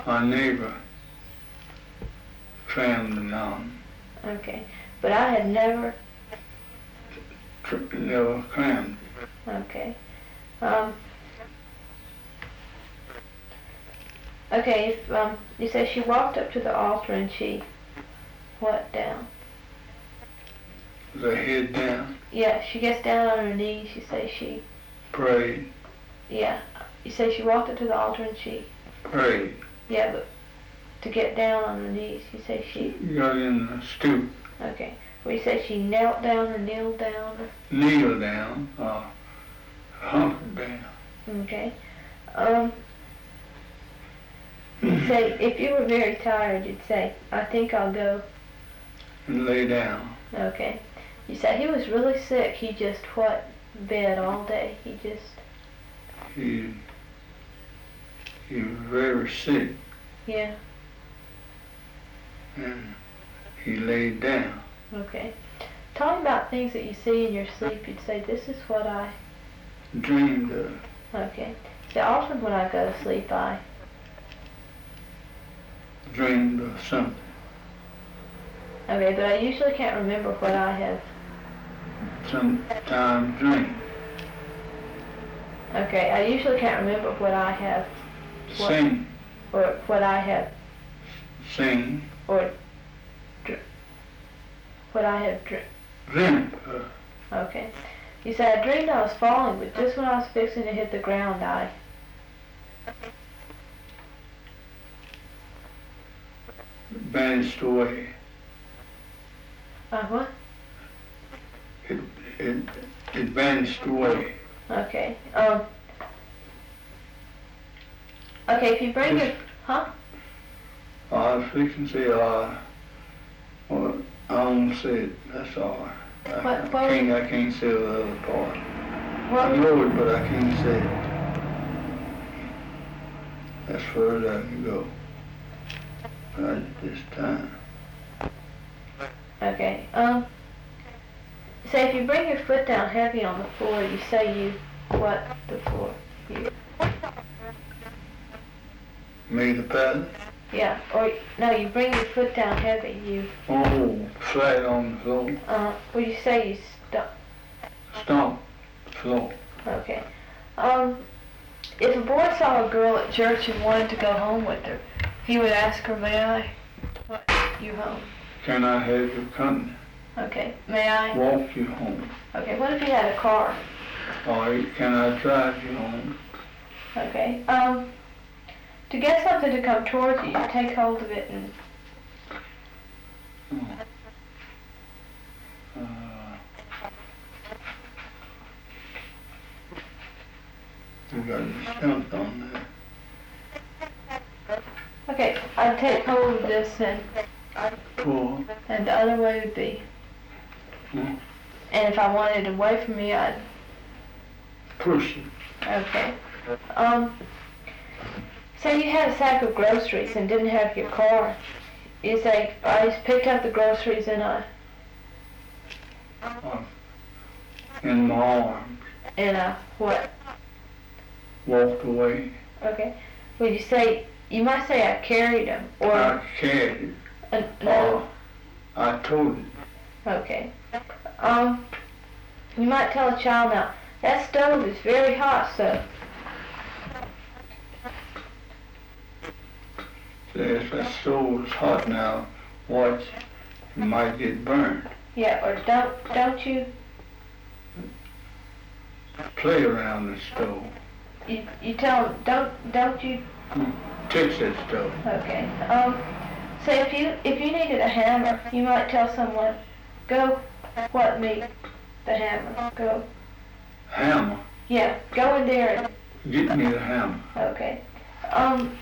My neighbor trimmed them on. Okay. But I had never. Never crammed. Okay. Okay, if you say she walked up to the altar and she what down? The head down. Yeah, she gets down on her knees. You say she Prayed. Yeah. You say she walked up to the altar and she Prayed. Yeah, but to get down on her knees, you say she Got in the stoop. Okay. Well, you say she knelt down or kneeled down or Kneel down. Hunkered down. Okay. You'd say, if you were very tired, you'd say, I think I'll go. And lay down. Okay. You say he was really sick. He just, bed all day. He was very sick. Yeah. And he laid down. Okay. Talk about things that you see in your sleep. You'd say, this is what I Dreamed of. Okay. See, often when I go to sleep, I Dreamed of something. Okay, but I usually can't remember what I have. Sometimes dream. Okay, I usually can't remember what I have. Sing. Or what I have. Sing. Or what I have Dreamt. Okay. You said I dreamed I was falling, but just when I was fixing to hit the ground, I vanished away. What? It vanished away. Okay. Okay, if you bring your, I was fixing to say, well, I don't say it, that's all. I can't say the other part. I know it, but I can't say it. That's far as I can go. Right at this time. Okay. Say if you bring your foot down heavy on the floor, you say you what the floor? You Made a pattern? Yeah. Or no, you bring your foot down heavy. You. Oh, flat on the floor. Well, you say you Stomp the floor. Okay. If a boy saw a girl at church and wanted to go home with her, he would ask her, "May I walk you home?" Can I have your company? Okay. May I walk you home? Okay. What if he had a car? Or can I drive you home? Okay. To get something to come towards you, you take hold of it and. You got me stumped on that. Okay, I'd take hold of this and Pull. And the other way would be. And if I wanted it away from me, I'd push it. Okay. Say you had a sack of groceries and didn't have your car. You say, I just picked up the groceries and in my arms. And what? Walked away. Okay. Would you say, you might say I carried them, or... I carried it. No. I told it. Okay. You might tell a child now, that stove is very hot, so... Say, if that stove is hot now, watch, you might get burned. Yeah, or don't you... Play around the stove. You tell them, don't you... Touch that stove. Okay. Say if you needed a hammer, you might tell someone, go what me the hammer. Go. Hammer? Yeah, go in there and Get me the hammer. okay.